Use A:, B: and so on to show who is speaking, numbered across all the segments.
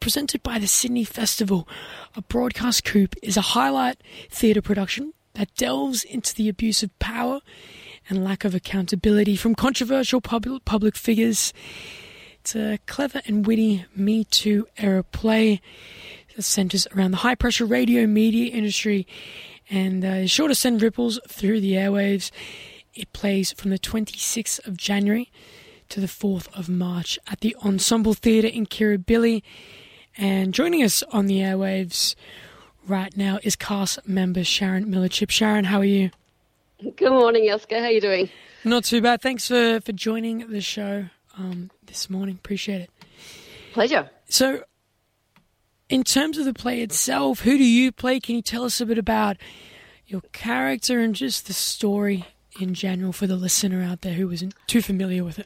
A: presented by the Sydney Festival. A Broadcast Coup is a highlight theatre production that delves into the abuse of power and lack of accountability from controversial public figures. It's a clever and witty Me Too era play that centres around the high-pressure radio media industry and is sure to send ripples through the airwaves. It plays from the 26th of January to the 4th of March at the Ensemble Theatre in Kirribilli. And joining us on the airwaves right now is cast member Sharon Millerchip. Sharon, how are you?
B: Good morning, Oscar. How are you doing?
A: Not too bad. Thanks for joining the show this morning. Appreciate it.
B: Pleasure.
A: So, in terms of the play itself, who do you play? Can you tell us a bit about your character and just the story in general for the listener out there who isn't too familiar with it?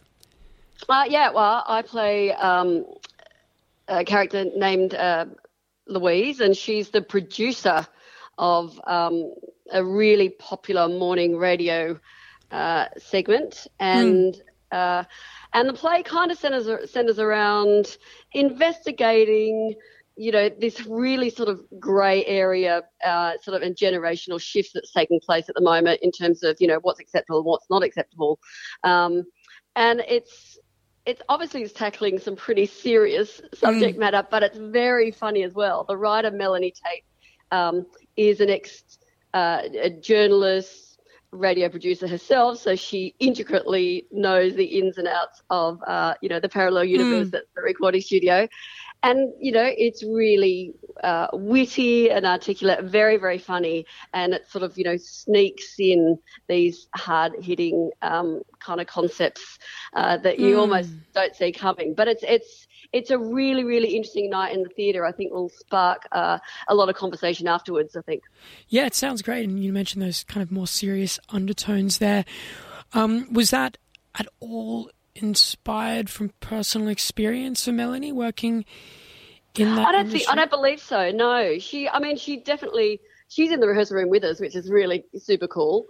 B: I play a character named Louise, and she's the producer of a really popular morning radio segment, and the play kind of centers around investigating, this really sort of grey area, sort of a generational shift that's taking place at the moment in terms of, what's acceptable and what's not acceptable. And it's obviously tackling some pretty serious subject matter, but it's very funny as well. The writer, Melanie Tate, is an a journalist, radio producer herself, so she intricately knows the ins and outs of, the parallel universe that's the recording studio. And, it's really witty and articulate, very, very funny, and it sort of, sneaks in these hard-hitting kind of concepts that you almost don't see coming. But it's a really, really interesting night in the theatre. I think will spark a lot of conversation afterwards, I think.
A: Yeah, it sounds great. And you mentioned those kind of more serious undertones there. Was that at all inspired from personal experience for Melanie working in that industry?
B: I don't believe so. No, she's in the rehearsal room with us, which is really super cool.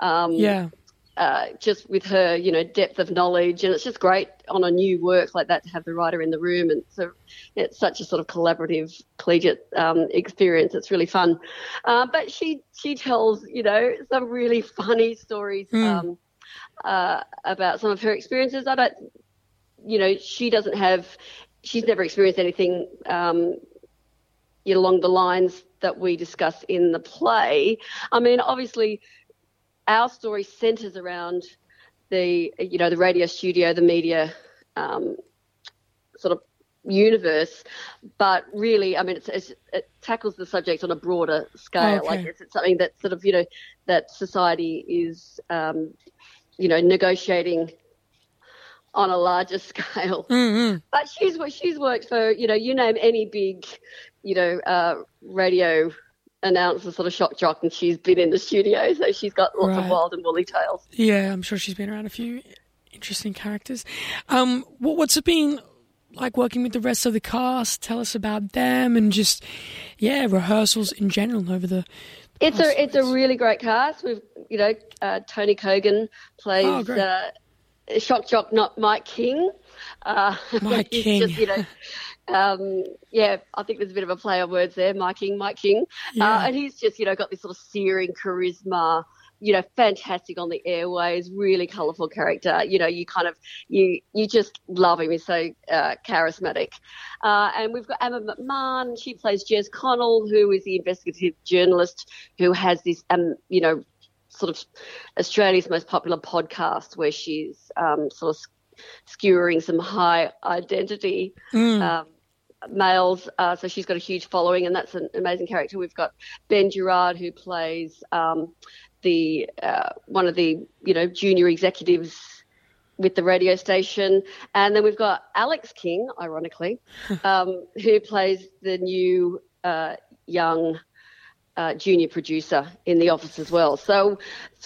B: Just with her, depth of knowledge, and it's just great on a new work like that to have the writer in the room, and so it's such a sort of collaborative, collegiate experience. It's really fun. But she tells, some really funny stories about some of her experiences. She's never experienced anything along the lines that we discuss in the play. I mean, obviously, our story centres around the radio studio, the media sort of universe, but really, I mean, it tackles the subject on a broader scale.
A: Okay.
B: Like it's something that sort of, that society is, negotiating on a larger scale. Mm-hmm. But she's worked for, you name any big, radio announcer, sort of shock jock, and she's been in the studio, so she's got lots of wild and woolly tales.
A: Yeah, I'm sure she's been around a few interesting characters. What's it been like working with the rest of the cast? Tell us about them and just, rehearsals in general over the
B: It's a really great cast. We've, Tony Kogan plays shock jock, not Mike King.
A: Mike King.
B: Just, I think there's a bit of a play on words there, Mike King.
A: Yeah.
B: And he's just, got this sort of searing charisma, fantastic on the airways, really colourful character. You just love him. He's so charismatic. And we've got Emma McMahon. She plays Jez Connell, who is the investigative journalist who has this, sort of Australia's most popular podcast where she's sort of skewering some high identity males. So she's got a huge following, and that's an amazing character. We've got Ben Gerard, who plays the one of the junior executives with the radio station, and then we've got Alex King, ironically, who plays the new young junior producer in The Office as well. So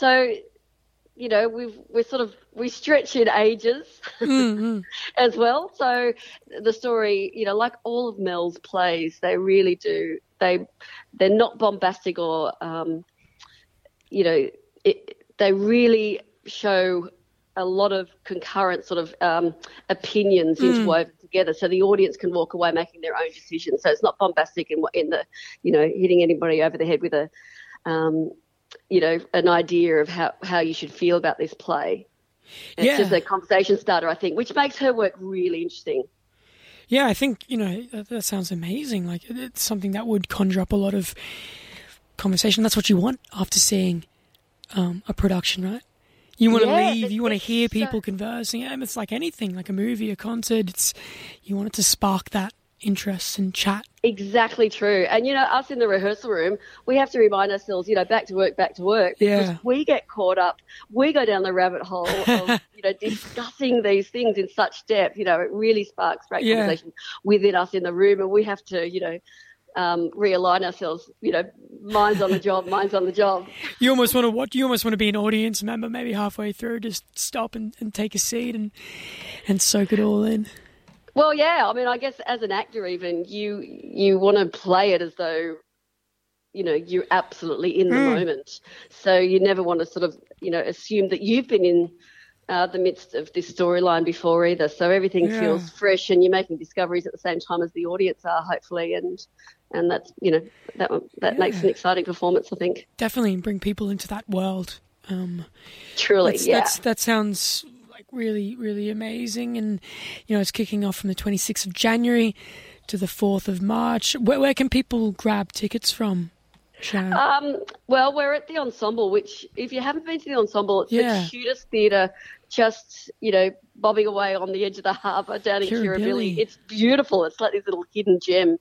B: we stretch in ages as well. So the story, like all of Mel's plays, they really do. They're not bombastic or they really show a lot of concurrent sort of opinions interwoven together, so the audience can walk away making their own decisions. So it's not bombastic in the, hitting anybody over the head with a, an idea of how you should feel about this play. It's just a conversation starter, I think, which makes her work really interesting.
A: Yeah, I think, that sounds amazing. Like, it's something that would conjure up a lot of conversation. That's what you want after seeing a production, right? You want to leave, you want to hear people conversing. It's like anything, like a movie, a concert. You want it to spark that interest and chat.
B: Exactly true. And, us in the rehearsal room, we have to remind ourselves, back to work. Because we get caught up. We go down the rabbit hole of, discussing these things in such depth. It really sparks great conversation within us in the room. And we have to, realign ourselves, minds on the job.
A: You almost want to be an audience member, maybe halfway through, just stop and take a seat and soak it all in.
B: Well, yeah, I mean, I guess as an actor even, you want to play it as though, you're absolutely in the moment. So you never want to sort of, assume that you've been in the midst of this storyline before either. So everything feels fresh, and you're making discoveries at the same time as the audience are, hopefully, and that's, that makes an exciting performance, I think.
A: Definitely, and bring people into that world.
B: Truly,
A: that sounds really, really amazing. And, it's kicking off from the 26th of January to the 4th of March. Where can people grab tickets from, Sharon?
B: Well, we're at the Ensemble, which, if you haven't been to the Ensemble, it's the cutest theatre, just, bobbing away on the edge of the harbour down in Kirribilli. It's beautiful. It's like this little hidden gem.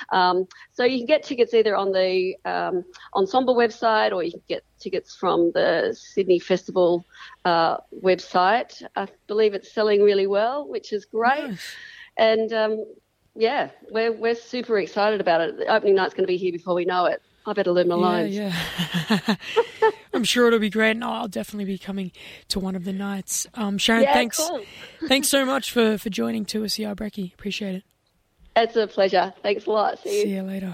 B: So you can get tickets either on the Ensemble website, or you can get tickets from the Sydney Festival website. I believe it's selling really well, which is great.
A: Nice.
B: And, we're super excited about it. The opening night's going to be here before we know it. I better learn my lines.
A: Yeah. I'm sure it'll be great, and I'll definitely be coming to one of the nights. Sharon, thanks.
B: Cool.
A: Thanks so much for joining 2SER Brekkie. Appreciate it.
B: It's a pleasure. Thanks a lot.
A: See you later.